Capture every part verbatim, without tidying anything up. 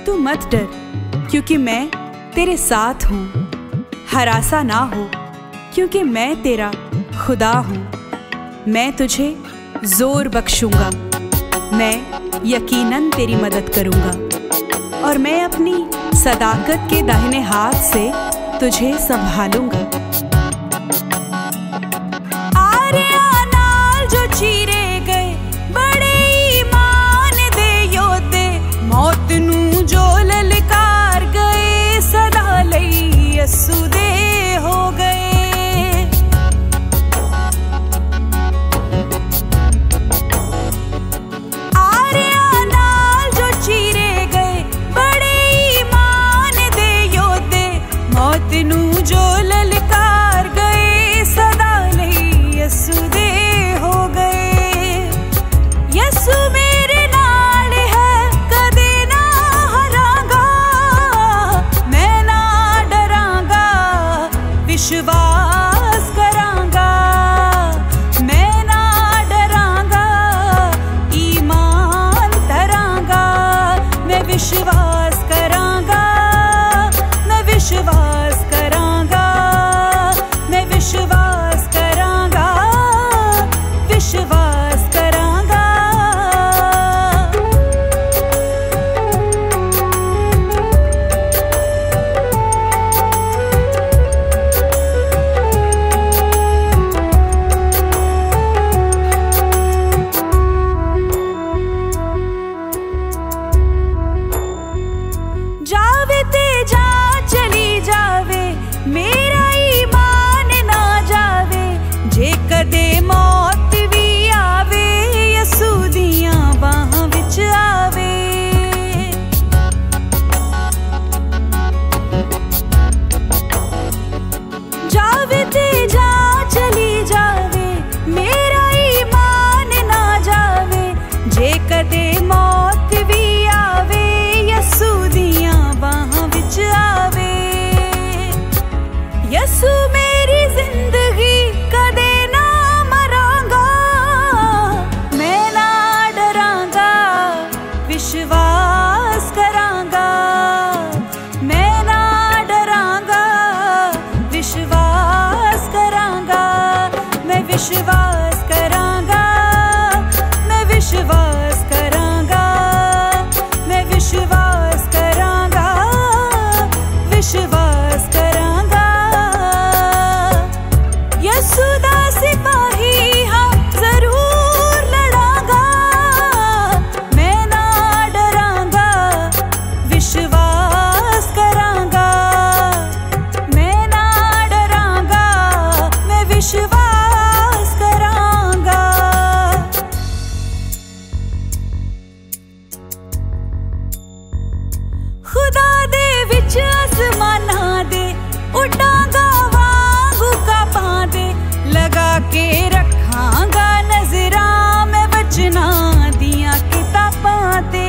तू मत डर, क्योंकि मैं तेरे साथ हूँ। हरासा ना हो, क्योंकि मैं तेरा खुदा हूँ। मैं तुझे जोर बख्शूंगा, मैं यकीनन तेरी मदद करूंगा और मैं अपनी सदाकत के दाहिने हाथ से तुझे संभालूंगा। आर्या नाल जो चीरे गए बड़े ईमान दे योद्धे, मौत नू जो ललकार गए सदा लई यसू दे हो गए। विश्वास करांगा, मैं ना डरांगा, ईमान धरांगा। मैं विश्वास करांगा, मैं विश्वास करांगा, मैं विश्वास करांगा, विश्वास करांगा। जावे ते जा चली जावे, मेरा ईमान ना जावे। जे कदे मौत भी आवे, यसू दियां बाहां विच आवे। जावे ते जा चली जावे, मेरा ईमान ना जावे। जे कदे मौत भी आवे, यसू दियां बाहां विच आवे। यसू मेरी जिंदगी कदे ना मरांगा, मैं ना डरांगा, विश्वास करांगा। मैं ना डरांगा, विश्वास करांगा। मैं विश्वास करांगा, मैं विश्वास करांगा, मैं विश्वास करांगा, विश्वास करांगा। यसू दा सिपाही हाँ जरूर लड़ांगा, मैं ना डरांगा, विश्वास करांगा। मैं ना डरांगा, मैं विश्वास करांगा। खुदा दे विच आसमाना दे उड़ांगा वांगू कापां दे, लगा के रखांगा नजरां मैं वचना दियां किताबां ते।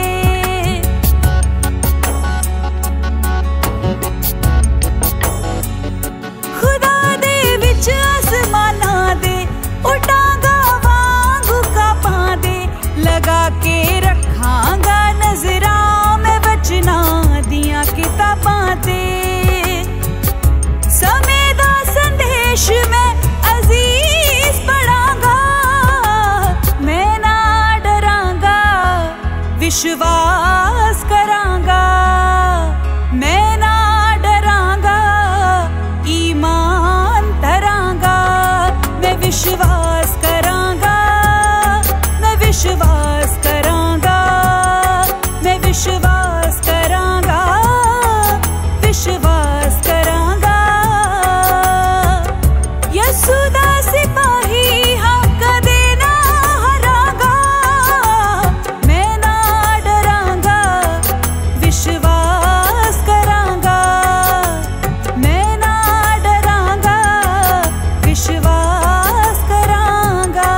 खुदा दे विच आसमाना दे उड़ांगा वांगू कापां दे, लगा के रखांगा नजरां मैं वचना दियां किताबां ते। समय दा संदेश मैं अजीज पढ़ांगा, मैं ना डरांगा, विश्वास करांगा। मैं ना डरांगा, ईमान धरांगा। मैं विश्वास करांगा, मैं विश्वास करांगा, मैं विश्वास करांगा, विश्वास करांगा। यसू दा सिपाही हाँ कदे ना हरांगा, मैं ना डरांगा, विश्वास करांगा। मैं ना डरांगा, विश्वास करांगा।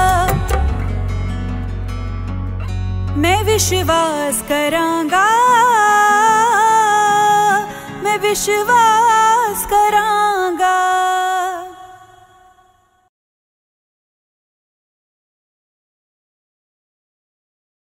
मैं विश्वास करांगा, मैं विश्वास